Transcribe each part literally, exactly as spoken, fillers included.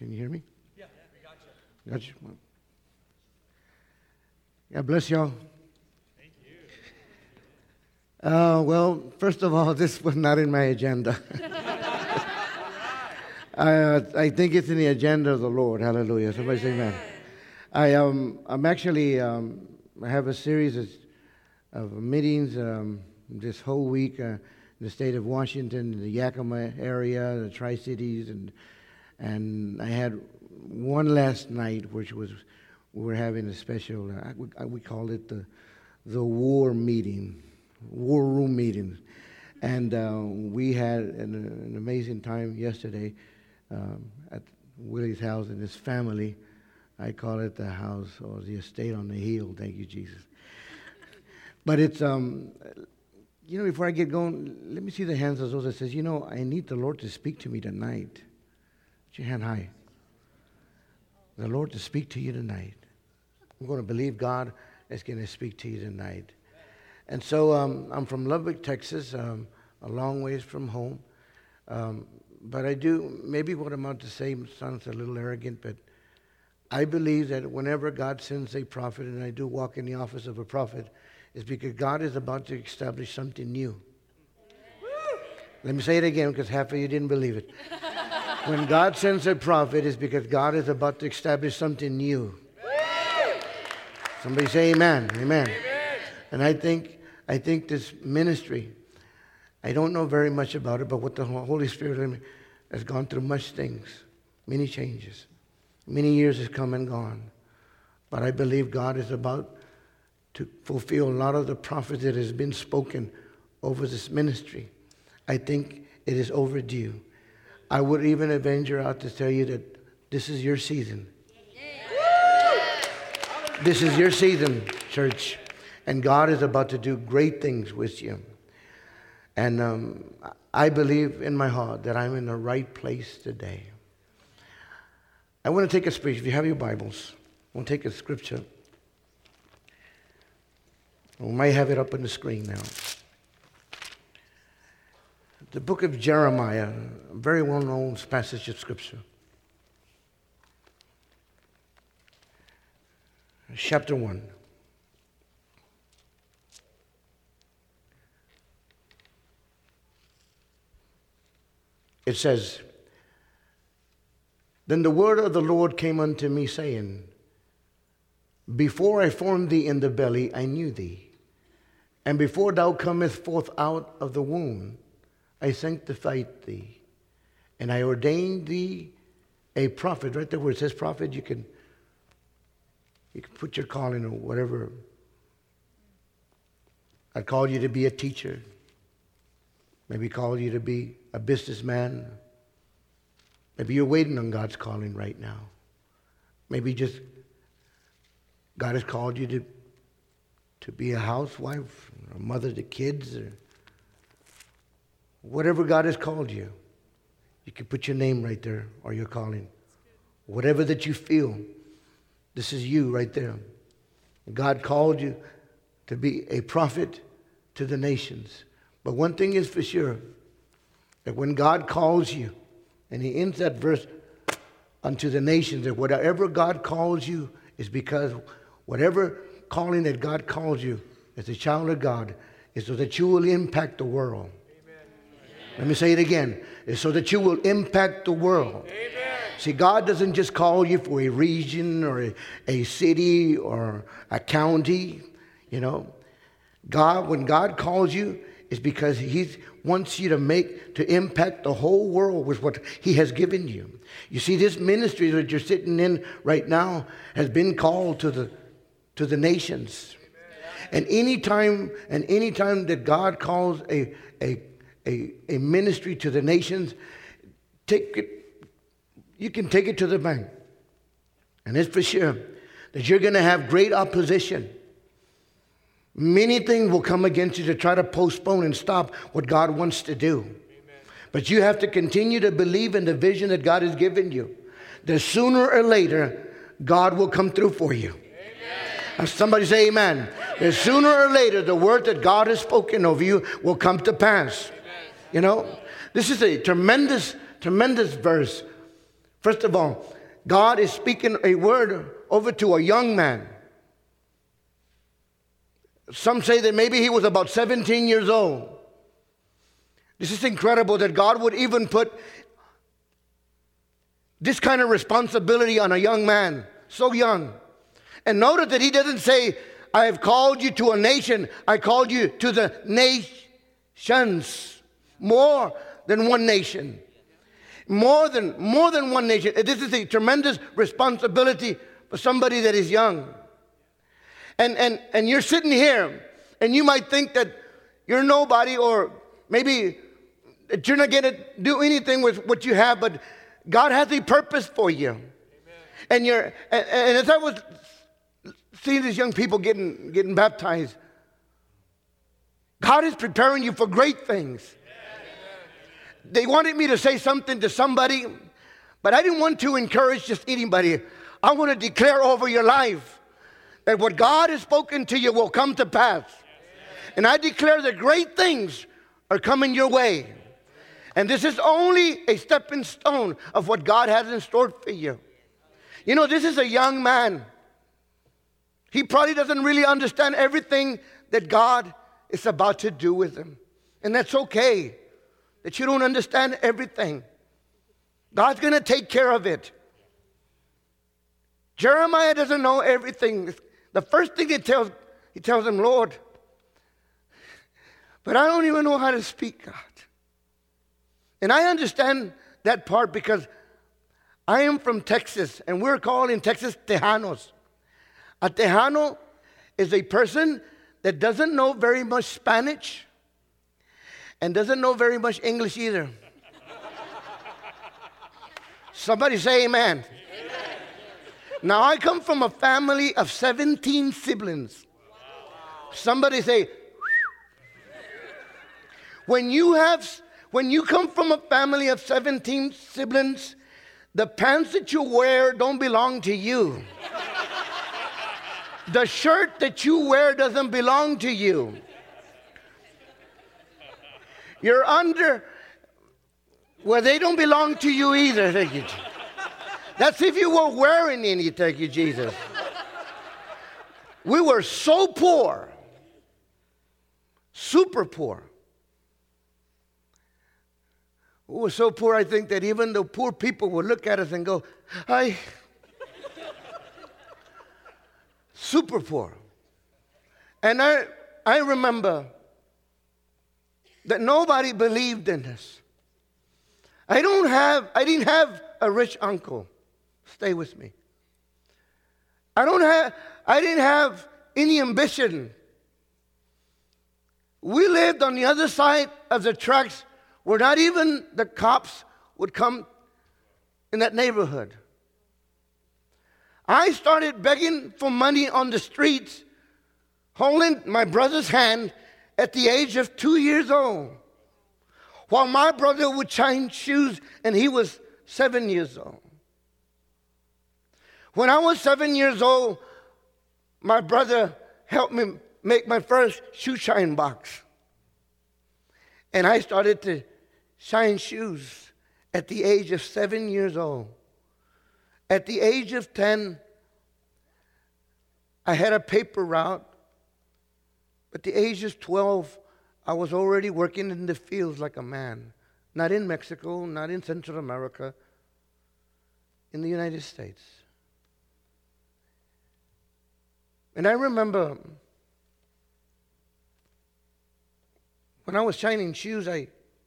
Can you hear me? Yeah, we got you. Got you. God bless y'all. Thank you. Uh, well, first of all, this was not in my agenda. I, uh, I think it's in the agenda of the Lord. Hallelujah. Somebody say amen. I, um, I'm actually, um, I have a series of, of meetings um, this whole week uh, in the state of Washington, the Yakima area, the Tri-Cities, and and I had one last night, which was, we were having a special, uh, we, we called it the, the war meeting, war room meeting. And uh, we had an, an amazing time yesterday um, at Willie's house and his family. I call it the house or the estate on the hill. Thank you, Jesus. But it's, um, you know, before I get going, let me see the hands of those that says, you know, I need the Lord to speak to me tonight. Put your hand high. The Lord to speak to you tonight. I'm going to believe God is going to speak to you tonight. And so um, I'm from Lubbock, Texas, um, a long ways from home. Um, but I do, maybe what I'm about to say sounds a little arrogant, but I believe that whenever God sends a prophet, and I do walk in the office of a prophet, it's because God is about to establish something new. Woo! Let me say it again because half of you didn't believe it. When God sends a prophet, it's because God is about to establish something new. Woo! Somebody say amen. Amen. Amen. And I think I think this ministry, I don't know very much about it, but what the Holy Spirit in me has gone through much things, many changes. Many years has come and gone. But I believe God is about to fulfill a lot of the prophets that has been spoken over this ministry. I think it is overdue. I would even venture out to tell you that this is your season. This is your season, church. And God is about to do great things with you. And um, I believe in my heart that I'm in the right place today. I want to take a scripture. If you have your Bibles, I want to take a scripture. We might have it up on the screen now. The book of Jeremiah, a very well-known passage of scripture. Chapter one. It says, "Then the word of the Lord came unto me, saying, Before I formed thee in the belly, I knew thee. And before thou comest forth out of the womb, I sanctified thee. And I ordained thee a prophet." Right there where it says prophet, you can, you can put your calling or whatever. I called you to be a teacher. Maybe called you to be a businessman. Maybe you're waiting on God's calling right now. Maybe just God has called you to, to be a housewife, or a mother to kids, or whatever God has called you. You can put your name right there or your calling. Whatever that you feel, this is you right there. God called you to be a prophet to the nations. But one thing is for sure, that when God calls you, and he ends that verse, unto the nations, that whatever God calls you is because whatever calling that God calls you as a child of God is so that you will impact the world. Amen. Let me say it again. It's so that you will impact the world. Amen. See, God doesn't just call you for a region or a, a city or a county, you know. God, when God calls you, it's because he wants you to make, to impact the whole world with what he has given you. You see, this ministry that you're sitting in right now has been called to the to the nations. Amen. And any time, and any time that God calls a, a a a ministry to the nations, take it, you can take it to the bank. And it's for sure that you're going to have great opposition. Many things will come against you to try to postpone and stop what God wants to do. Amen. But you have to continue to believe in the vision that God has given you. That sooner or later, God will come through for you. Amen. Somebody say amen. That sooner or later, the word that God has spoken over you will come to pass. Amen. You know, this is a tremendous, tremendous verse First of all, God is speaking a word over to a young man. Some say that maybe he was about seventeen years old. This is incredible that God would even put this kind of responsibility on a young man, so young. And notice that he doesn't say, I have called you to a nation. I called you to the nations. More than one nation. More than, more than one nation. This is a tremendous responsibility for somebody that is young. And, and, and you're sitting here, and you might think that you're nobody, or maybe that you're not going to do anything with what you have, but God has a purpose for you. Amen. And you're, and, and as I was seeing these young people getting, getting baptized, God is preparing you for great things. Amen. They wanted me to say something to somebody, but I didn't want to encourage just anybody. I want to declare over your life that what God has spoken to you will come to pass. And I declare that great things are coming your way. And this is only a stepping stone of what God has in store for you. You know, this is a young man. He probably doesn't really understand everything that God is about to do with him. And that's okay, that you don't understand everything. God's going to take care of it. Jeremiah doesn't know everything. The first thing he tells, he tells him, Lord, but I don't even know how to speak, God. And I understand that part because I am from Texas, and we're called in Texas Tejanos. A Tejano is a person that doesn't know very much Spanish and doesn't know very much English either. Somebody say amen. Amen. Now, I come from a family of seventeen siblings. Wow. Somebody say, when you have, when you come from a family of seventeen siblings, the pants that you wear don't belong to you. The shirt that you wear doesn't belong to you. You're under, well, they don't belong to you either. Thank you. That's if you were wearing any, thank you, Jesus. We were so poor, super poor. We were so poor, I think, that even the poor people would look at us and go, I, super poor. And I, I remember that nobody believed in us. I don't have, I didn't have a rich uncle. Stay with me. I don't have, I didn't have any ambition. We lived on the other side of the tracks where not even the cops would come in that neighborhood. I started begging for money on the streets, holding my brother's hand at the age of two years old, while my brother would shine shoes and he was seven years old. When I was seven years old, my brother helped me make my first shoe shine box. And I started to shine shoes at the age of seven years old. At the age of ten, I had a paper route. At the age of twelve, I was already working in the fields like a man. Not in Mexico, not in Central America, in the United States. And I remember when I was shining shoes, I,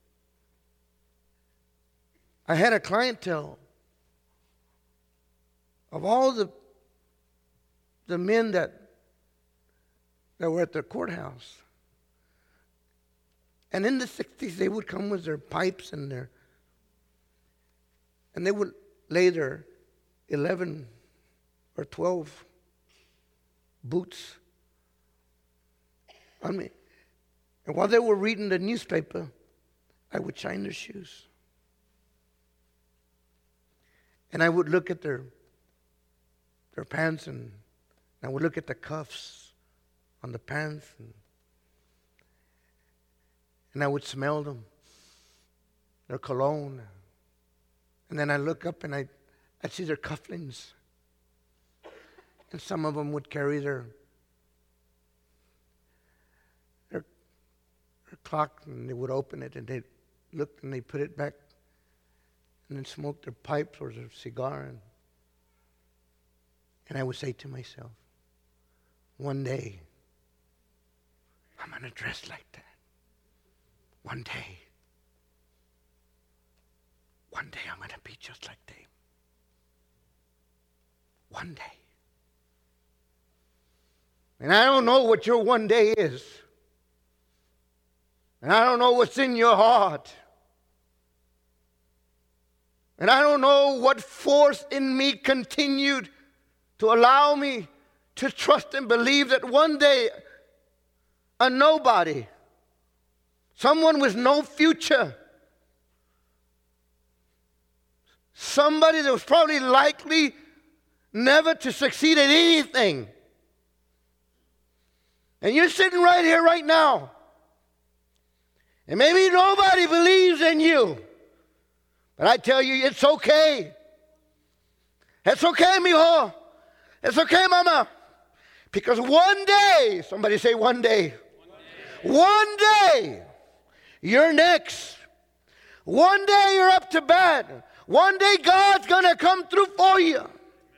I had a clientele of all the, the men that, that were at the courthouse. And in the sixties, they would come with their pipes and their, and they would lay their eleven or twelve boots on me. And while they were reading the newspaper, I would shine their shoes. And I would look at their, their pants, and I would look at the cuffs on the pants, and, and I would smell them, their cologne. And then I look up and I, I'd see their cufflinks. And some of them would carry their, their, their clock, and they would open it, and they'd look, and they'd put it back, and then smoke their pipes or their cigar. And, and I would say to myself, one day, I'm going to dress like that. One day. One day I'm going to be just like them. One day. And I don't know what your one day is. And I don't know what's in your heart. And I don't know what force in me continued to allow me to trust and believe that one day a nobody, someone with no future, somebody that was probably likely never to succeed at anything. And you're sitting right here right now. And maybe nobody believes in you. But I tell you, it's okay. It's okay, mijo. It's okay, mama. Because one day, somebody say one day. One day. One day, you're next. One day you're up to bat. One day God's going to come through for you.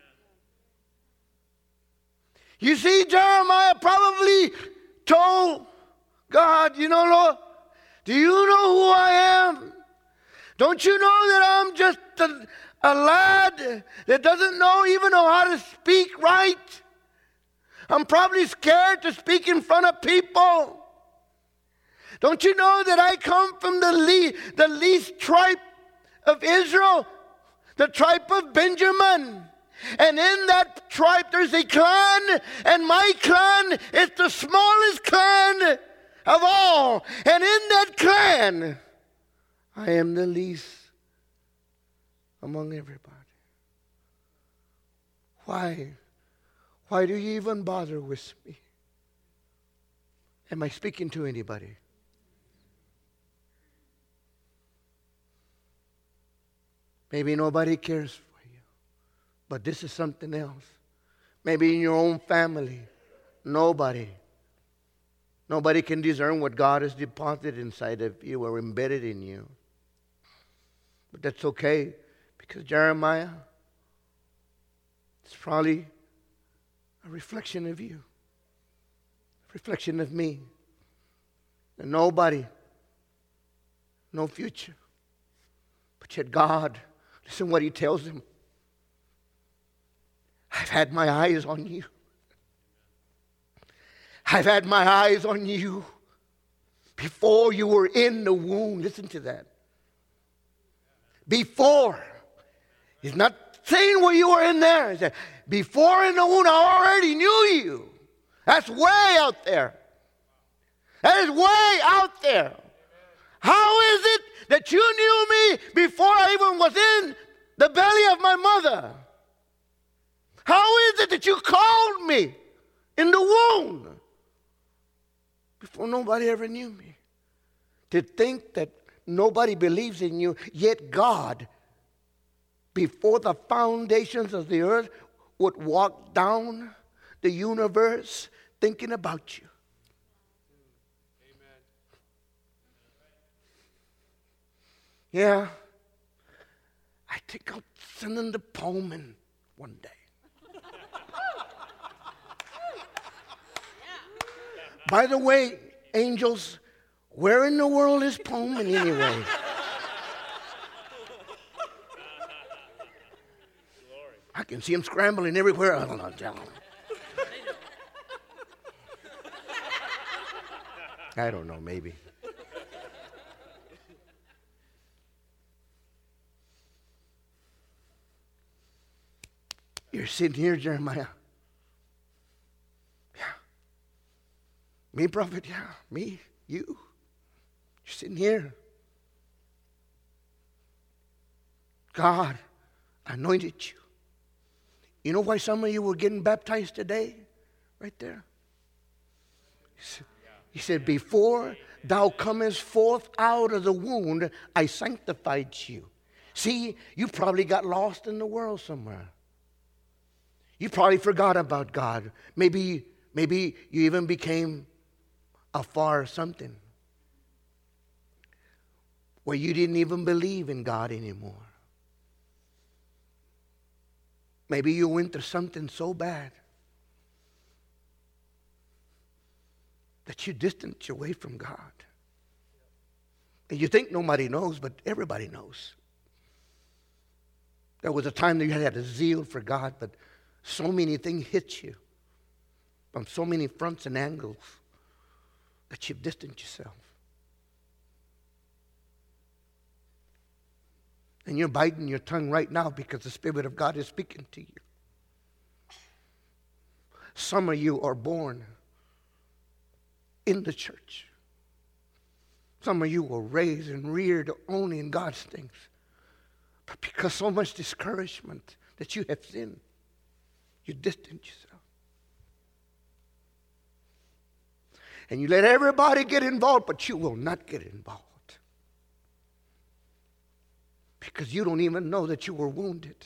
You see, Jeremiah probably told God, you know, Lord, do you know who I am? Don't you know that I'm just a, a lad that doesn't know even know how to speak right? I'm probably scared to speak in front of people. Don't you know that I come from the, le- the least tribe of Israel, the tribe of Benjamin? And in that tribe there's a clan, and my clan is the smallest clan of all. And in that clan, I am the least among everybody. Why? Why do you even bother with me? Am I speaking to anybody? Maybe nobody cares for you, but this is something else. Maybe in your own family, nobody. Nobody can discern what God has deposited inside of you or embedded in you. But that's okay, because Jeremiah is probably a reflection of you, a reflection of me. And nobody, no future. But yet God, listen what he tells him. I've had my eyes on you. I've had my eyes on you before you were in the womb. Listen to that. Before. He's not saying where you were in there. He said, before in the womb, I already knew you. That's way out there. That is way out there. How is it that you knew me before I even was in the belly of my mother? How is it that you called me in the womb before nobody ever knew me? To think that nobody believes in you, yet God, before the foundations of the earth, would walk down the universe thinking about you. Amen. Yeah, I think I'll send him to Pullman one day. By the way, angels, where in the world is Pullman anyway? I can see him scrambling everywhere. I don't know. I don't know, maybe. You're sitting here, Jeremiah. Yeah. Me, prophet, yeah. Me, you. You're sitting here. God anointed you. You know why some of you were getting baptized today? Right there. He said, he said, before thou comest forth out of the womb, I sanctified you. See, you probably got lost in the world somewhere. You probably forgot about God. Maybe, maybe you even became a far something where you didn't even believe in God anymore. Maybe you went through something so bad that you distanced you away from God. And you think nobody knows, but everybody knows. There was a time that you had a zeal for God, but so many things hit you from so many fronts and angles that you've distanced yourself. And you're biting your tongue right now because the Spirit of God is speaking to you. Some of you are born in the church. Some of you were raised and reared only in God's things. But because so much discouragement that you have sinned, you distance yourself. And you let everybody get involved, but you will not get involved. Because you don't even know that you were wounded.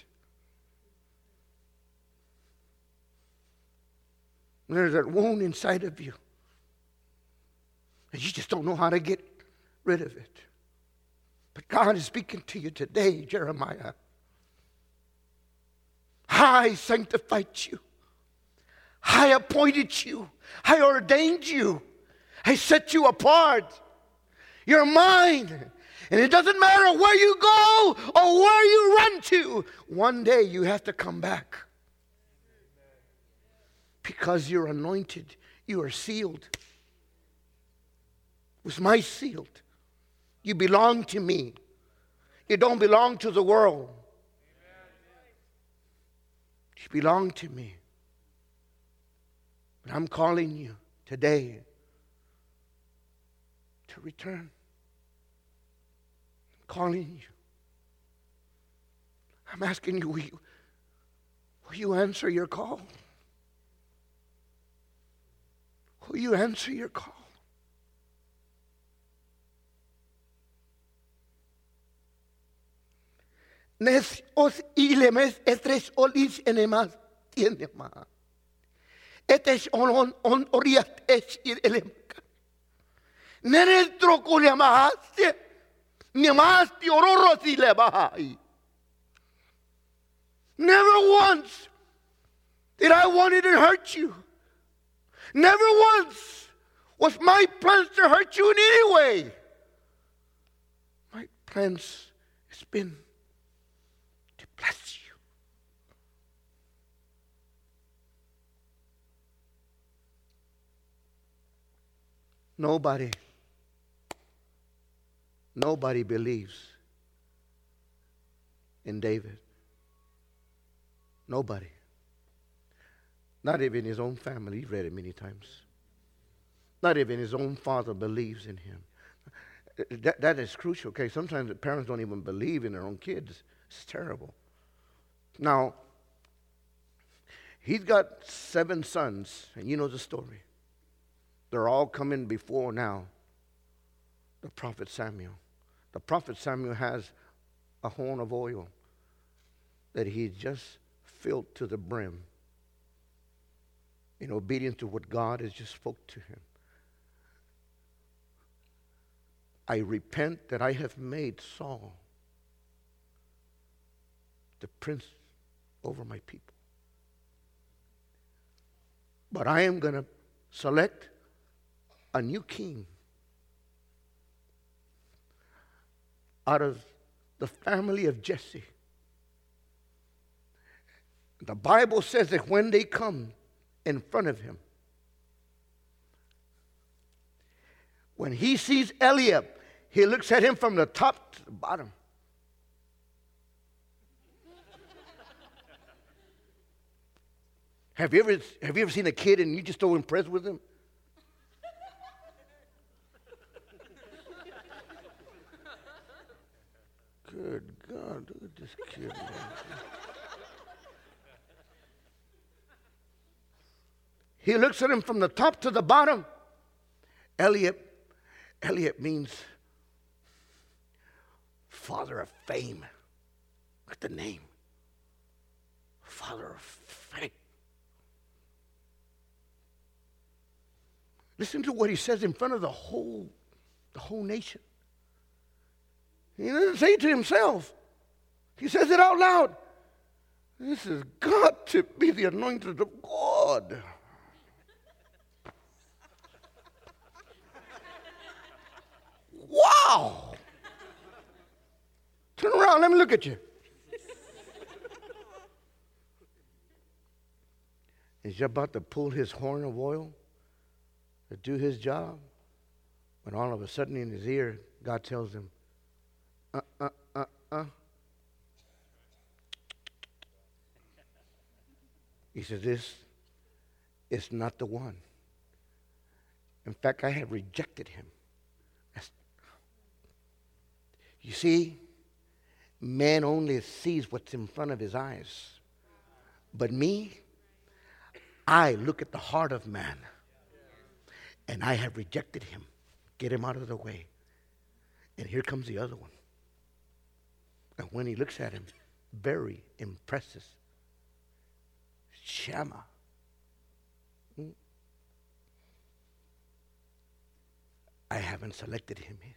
There's that wound inside of you. And you just don't know how to get rid of it. But God is speaking to you today, Jeremiah. I sanctified you. I appointed you. I ordained you. I set you apart. You're mine. And it doesn't matter where you go or where you run to. One day you have to come back. Because you're anointed. You are sealed. It was my sealed. You belong to me. You don't belong to the world. You belong to me. But I'm calling you today to return. I'm calling you. I'm asking you, will you, will you answer your call? Will you answer your call? Nes os ilemes etres olis enemas tiendema. Etes on on oriat es ilemka. Nenes trokuliamaste nemasti ororosi lebahai. Never once did I want to hurt you. Never once was my plans to hurt you in any way. My plans has been to bless you. Nobody, nobody believes in David. Nobody. Not even his own family. You've read it many times. Not even his own father believes in him. That, that is crucial, okay? Sometimes the parents don't even believe in their own kids. It's terrible. Now, he's got seven sons, and you know the story. They're all coming before now the prophet Samuel. The prophet Samuel has a horn of oil that he just filled to the brim in obedience to what God has just spoke to him. I repent that I have made Saul the prince over my people. But I am going to select a new king out of the family of Jesse. The Bible says that when they come in front of him, when he sees Eliab, he looks at him from the top to the bottom. Have you ever have you ever seen a kid and you just so impressed with him? Good God, look at this kid. Man. He looks at him from the top to the bottom. Eliab, Eliab means father of fame. Look at the name. Father of faith. Listen to what he says in front of the whole, the whole nation. He doesn't say it to himself. He says it out loud. This has got to be the anointed of God. Wow. Turn around, let me look at you. He's about to pull his horn of oil to do his job, when all of a sudden in his ear, God tells him, uh, uh, uh, uh. He says, this is not the one. In fact, I have rejected him. That's, you see, man only sees what's in front of his eyes. But me, I look at the heart of man. And I have rejected him. Get him out of the way. And here comes the other one. And when he looks at him, very impressive. Shammah. Hmm. I haven't selected him either.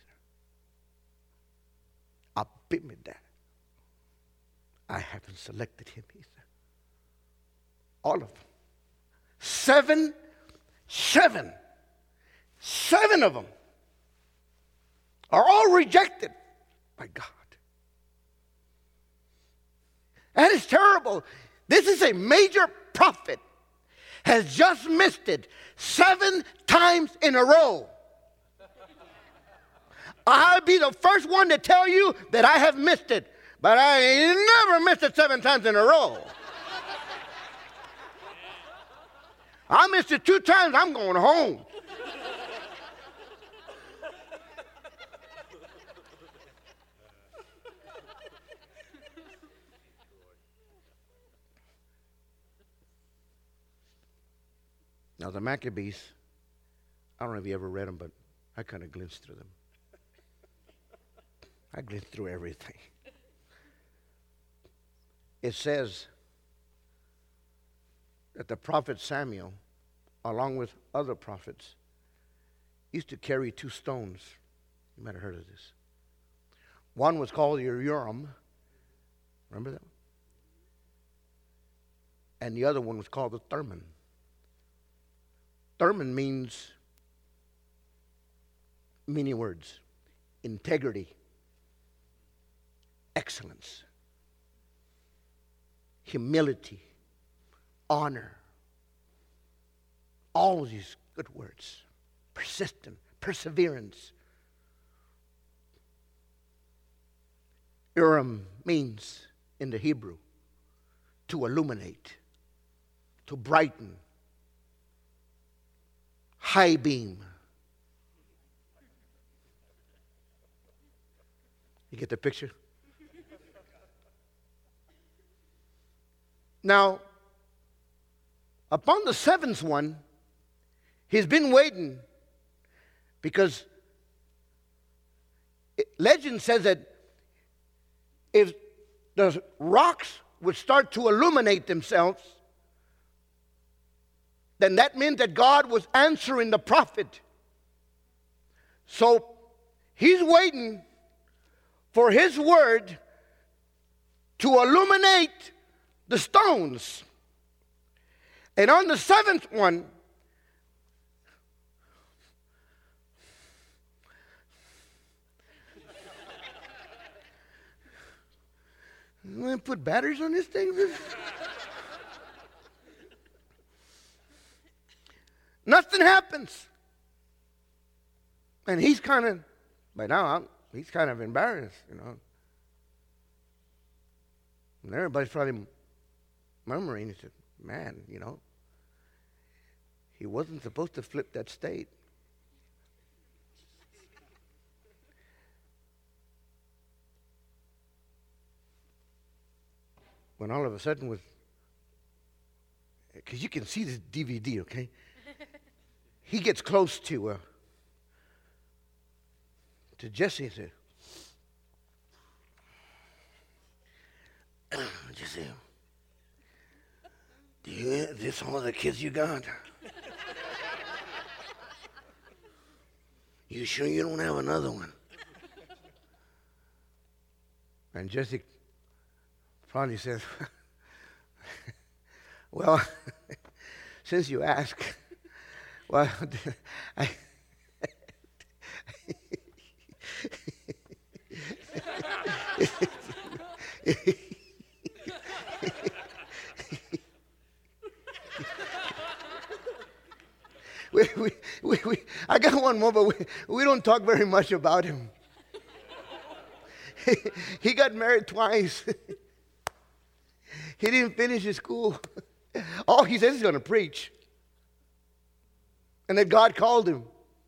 I'll admit that. I haven't selected him either. All of them. Seven, seven, seven of them are all rejected by God. That is terrible. This is a major prophet, has just missed it seven times in a row. I'll be the first one to tell you that I have missed it, but I ain't never missed it seven times in a row. I missed it two times, I'm going home. Now, the Maccabees, I don't know if you ever read them, but I kind of glimpsed through them. I glimpsed through everything. It says that the prophet Samuel, along with other prophets, used to carry two stones. You might have heard of this. One was called the Urim. Remember that one? And the other one was called the Thummim. Thummim means many words. Integrity, excellence, humility, honor. All these good words. Persistent, perseverance. Urim means, in the Hebrew, to illuminate, to brighten, high beam. You get the picture? Now, upon the seventh one, he's been waiting because it, legend says that if the rocks would start to illuminate themselves, then that meant that God was answering the prophet. So he's waiting for his word to illuminate the stones. And on the seventh one, I'm going to put batteries on this thing. Nothing happens. And he's kind of, by now, I'm, he's kind of embarrassed, you know. And everybody's probably murmuring. He said, man, you know, he wasn't supposed to flip that state. When all of a sudden, with, because you can see this D V D, okay? He gets close to uh, to Jesse and said, Did you see him? Do you, is this all the kids you got? You sure you don't have another one? And Jesse probably says, well, since you ask, well, I... we, we, we, we, I got one more, but we, we don't talk very much about him. he, he got married twice. He didn't finish his school. All he says he's going to preach. And that God called him.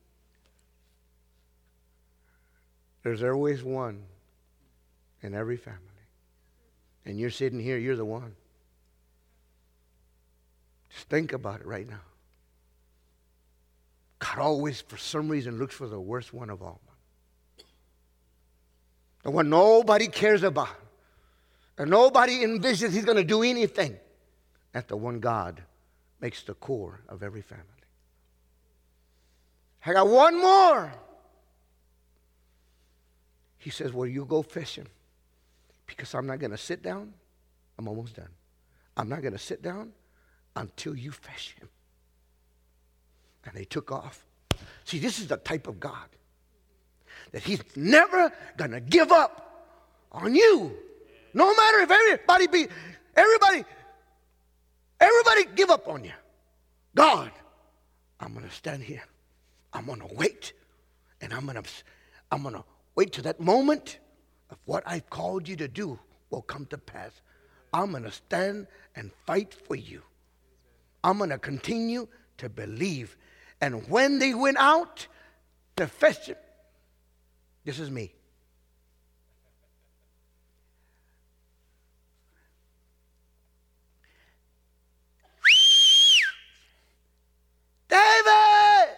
There's always one in every family. And you're sitting here, you're the one. Just think about it right now. God always, for some reason, looks for the worst one of all. The one nobody cares about. And nobody envisions he's going to do anything. That's the one God makes the core of every family. I got one more. He says, well, you go fishing. Because I'm not going to sit down. I'm almost done. I'm not going to sit down until you fish him. And they took off. See, this is the type of God that he's never going to give up on you. No matter if everybody be, everybody, everybody give up on you. God, I'm going to stand here. I'm going to wait. And I'm going to, I'm going to wait till that moment of what I've called you to do will come to pass. I'm going to stand and fight for you. I'm going to continue to believe. And when they went out to fetch him, this is me. David!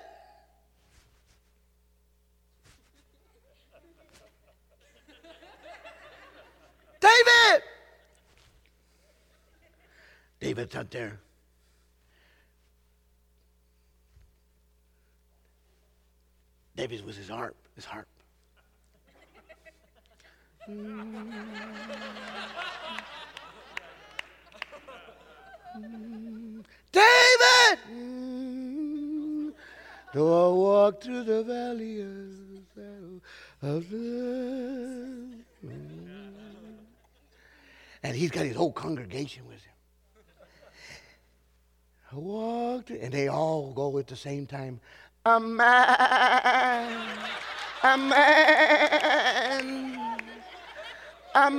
David! David's out there. David was his harp, his harp. Mm. Mm. David! Mm. Though I walk through the valley of the shadow of death. Mm. And he's got his whole congregation with him. I walked, and they all go at the same time. A man, a man, a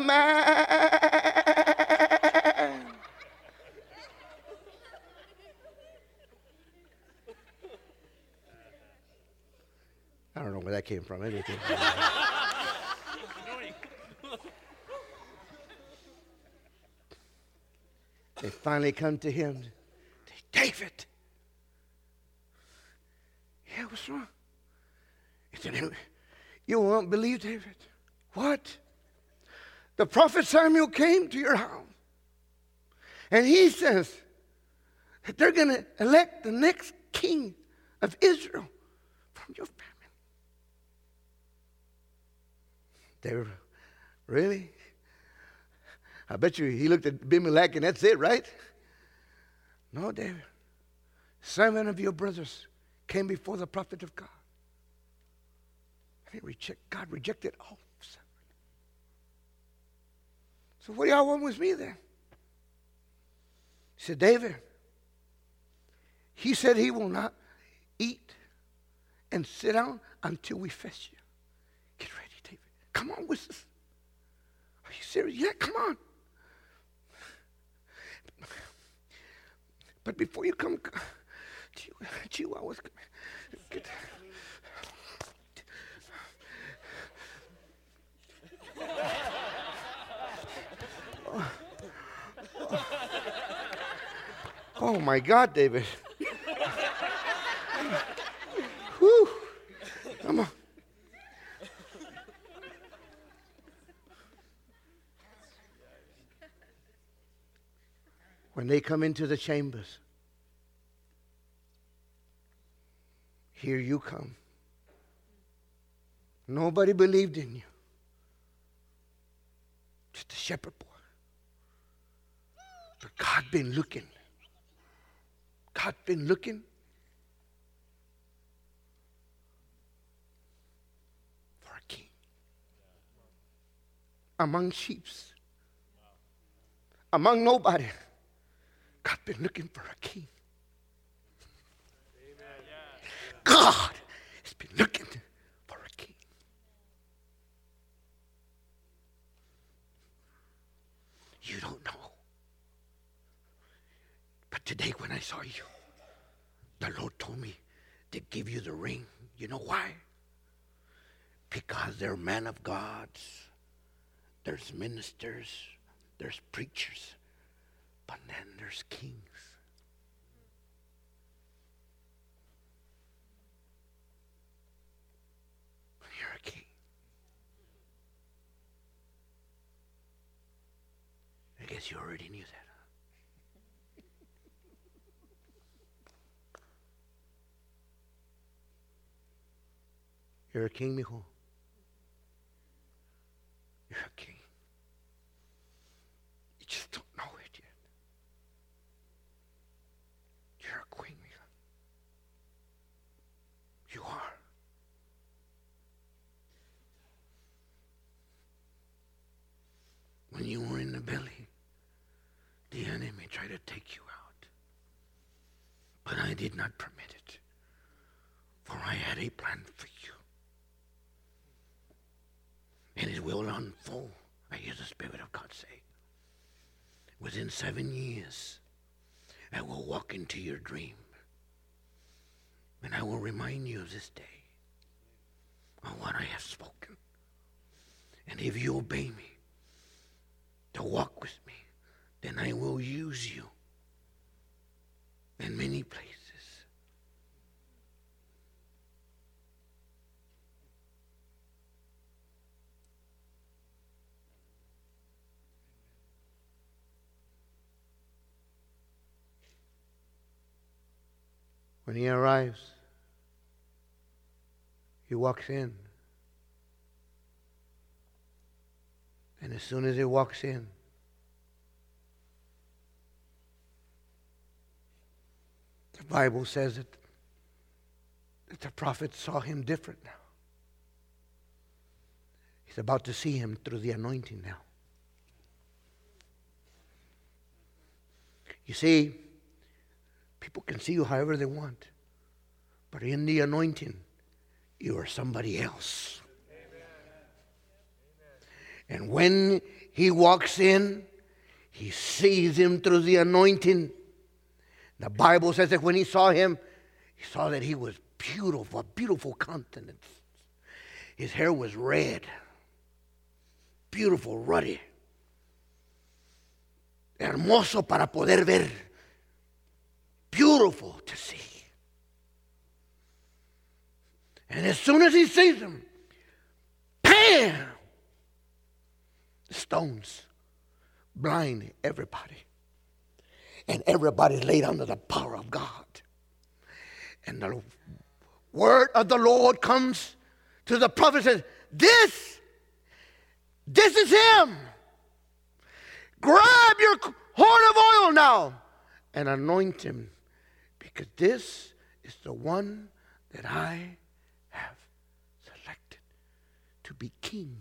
man. I don't know where that came from. Anything. They finally come to him. David. Yeah, what's wrong? He said, you won't believe, David. What? The prophet Samuel came to your house. And he says that they're going to elect the next king of Israel from your family. They were, really? I bet you he looked at Abimelech and that's it, right? No, David. Seven of your brothers came before the prophet of God. And he reject, God rejected all seven. So what do y'all want with me then? He said, David, he said he will not eat and sit down until we fetch you. Get ready, David. Come on with us. Are you serious? Yeah, come on. But before you come, gee, gee, I was get, oh, oh. Oh my God, David. Whew. Come on. when they come into the chambers, here you come. Nobody believed in you. Just a shepherd boy. But God been looking. God been looking for a king among sheep, among nobody. God been looking for a king. God has been looking for a king. You don't know. But today when I saw you, the Lord told me to give you the ring. You know why? Because they're men of God. There's ministers. There's preachers. But then there's kings. You're a king. I guess you already knew that. You're a king, mijo. You're a king. You just don't know it yet. You're a queen, mija. You are. When you were in the belly, the enemy tried to take you out. But I did not permit it. For I had a plan for you. And it will unfold. I hear the Spirit of God say, within seven years, I will walk into your dream. And I will remind you of this day, of what I have spoken. And if you obey me, to walk with me, then I will use you in many places. When he arrives, he walks in. And as soon as he walks in, the Bible says that, that the prophet saw him different now. He's about to see him through the anointing now. You see, people can see you however they want. But in the anointing, you are somebody else. Amen. And when he walks in, he sees him through the anointing. The Bible says that when he saw him, he saw that he was beautiful, a beautiful countenance. His hair was red, beautiful, ruddy. Hermoso para poder ver. Beautiful to see. And as soon as he sees him, bam! The stones blind everybody. And everybody's laid under the power of God. And the word of the Lord comes to the prophet and says, This, this is him. Grab your horn of oil now and anoint him. Because this is the one that I have selected to be king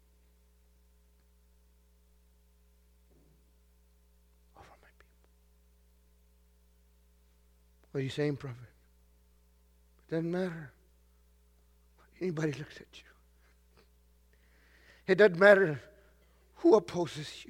over my people. What are you saying, prophet? It doesn't matter. Anybody looks at you. It doesn't matter who opposes you.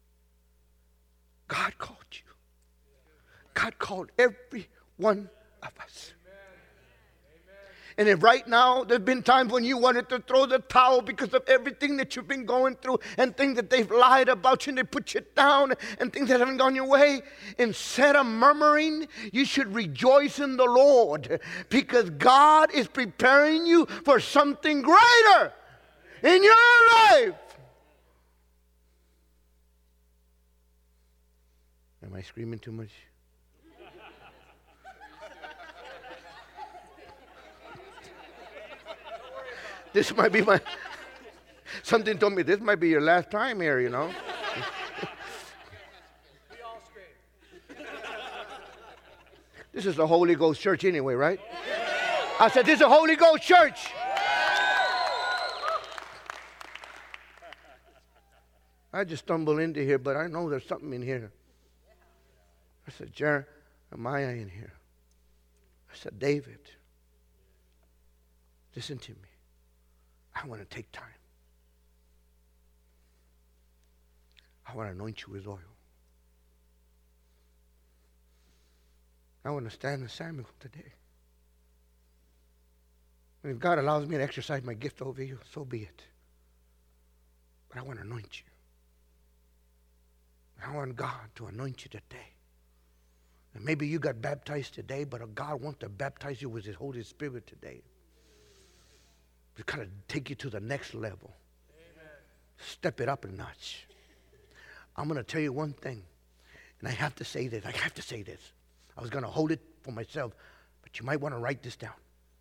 God called you. God called every one of us. And if right now, there's been times when you wanted to throw the towel because of everything that you've been going through and things that they've lied about you and they put you down and things that haven't gone your way, instead of murmuring, you should rejoice in the Lord because God is preparing you for something greater in your life. Am I screaming too much? This might be my, something told me this might be your last time here, you know. We all scream. This is the Holy Ghost church anyway, right? I said, this is a Holy Ghost church. I just stumbled into here, but I know there's something in here. I said, Jeremiah in here. I said, David, listen to me. I want to take time. I want to anoint you with oil. I want to stand with Samuel today. And if God allows me to exercise my gift over you, so be it. But I want to anoint you. I want God to anoint you today. And maybe you got baptized today, but God wants to baptize you with His Holy Spirit today. To kind of take you to the next level. Amen. Step it up a notch. I'm going to tell you one thing, and I have to say this. I have to say this. I was going to hold it for myself, but you might want to write this down.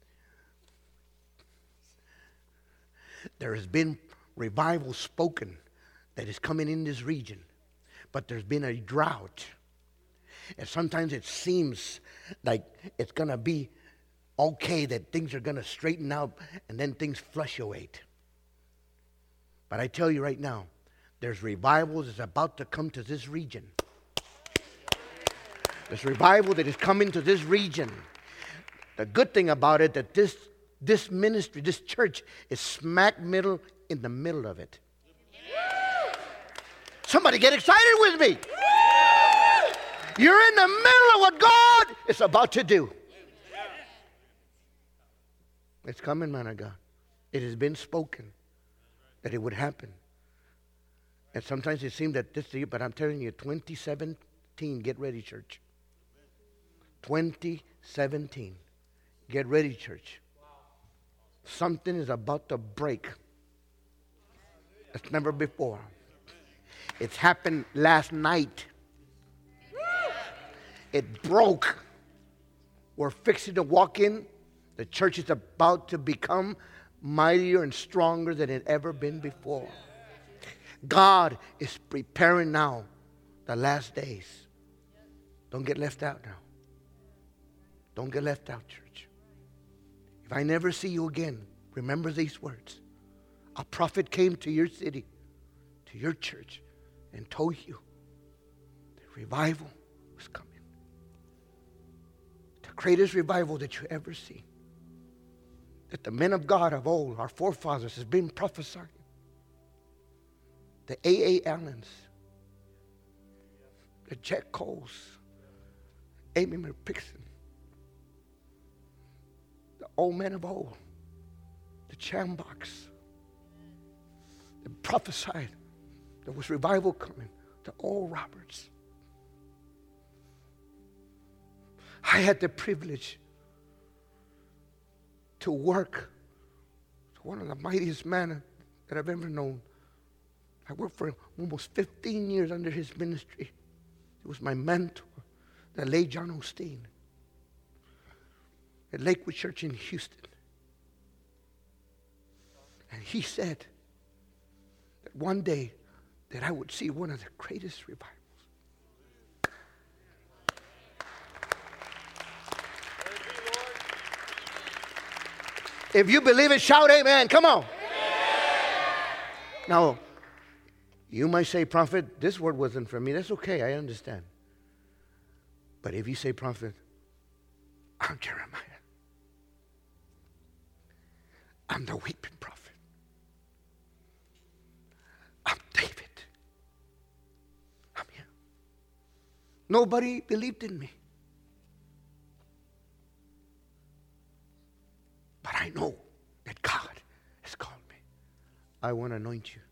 There has been revival spoken that is coming in this region, but there's been a drought. And sometimes it seems like it's going to be okay, that things are going to straighten out, and then things fluctuate. But I tell you right now, there's revival that's about to come to this region. There's revival that is coming to this region. The good thing about it, that this this ministry, this church, is smack middle in the middle of it. Somebody get excited with me. You're in the middle of what God is about to do. It's coming, man of God. It has been spoken that it would happen. And sometimes it seems that this year, but I'm telling you, twenty seventeen, get ready, church. twenty seventeen, get ready, church. Something is about to break. It's never before. It's happened last night. It broke. We're fixing to walk in. The church is about to become mightier and stronger than it ever been before. God is preparing now the last days. Don't get left out now. Don't get left out, church. If I never see you again, remember these words. A prophet came to your city, to your church, and told you the revival was coming. The greatest revival that you ever see. That the men of God of old, our forefathers, has been prophesying. The A A. Allens, the Jack Coles, Amy McPixon, the old men of old, the Chambocks, they prophesied there was revival coming. The Oral Roberts. I had the privilege to work with one of the mightiest men that I've ever known. I worked for almost fifteen years under his ministry. He was my mentor, the late John Osteen, at Lakewood Church in Houston. And he said that one day that I would see one of the greatest revivals. If you believe it, shout amen. Come on. Amen. Now, you might say, prophet, this word wasn't for me. That's okay. I understand. But if you say, prophet, I'm Jeremiah. I'm the weeping prophet. I'm David. I'm here. Nobody believed in me. But I know that God has called me. I want to anoint you.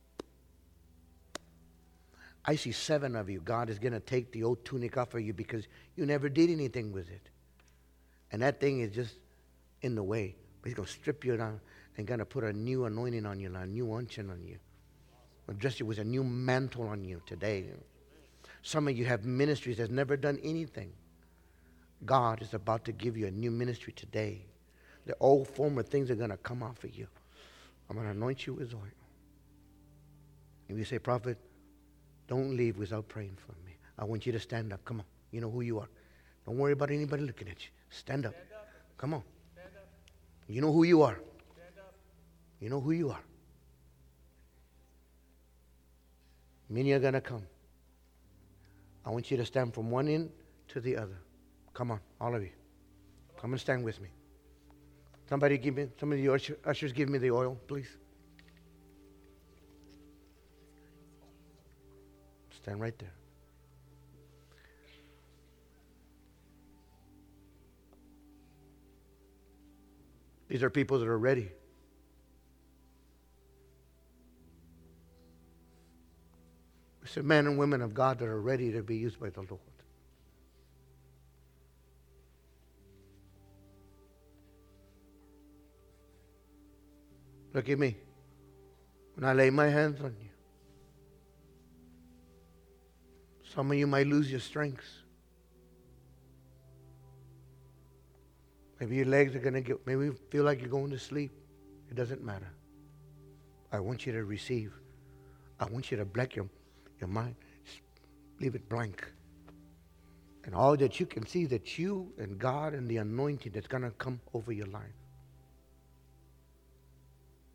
I see seven of you. God is going to take the old tunic off of you because you never did anything with it. And that thing is just in the way. But He's going to strip you down and going to put a new anointing on you, a new unction on you. Or dress you with a new mantle on you today. Some of you have ministries that's never done anything. God is about to give you a new ministry today. The old former things are going to come off of you. I'm going to anoint you with oil. If you say, prophet, don't leave without praying for me. I want you to stand up. Come on. You know who you are. Don't worry about anybody looking at you. Stand up. Stand up. Come on. Stand up. You know who you are. Stand up. You know who you are. Many are going to come. I want you to stand from one end to the other. Come on, all of you. Come and stand with me. Somebody give me, some of the usher, ushers give me the oil, please. Stand right there. These are people that are ready. It's men and women of God that are ready to be used by the Lord. Look at me. When I lay my hands on you, some of you might lose your strengths. Maybe your legs are going to get, maybe you feel like you're going to sleep. It doesn't matter. I want you to receive. I want you to blank your, your mind. Just leave it blank. And all that you can see that you and God and the anointing that's going to come over your life.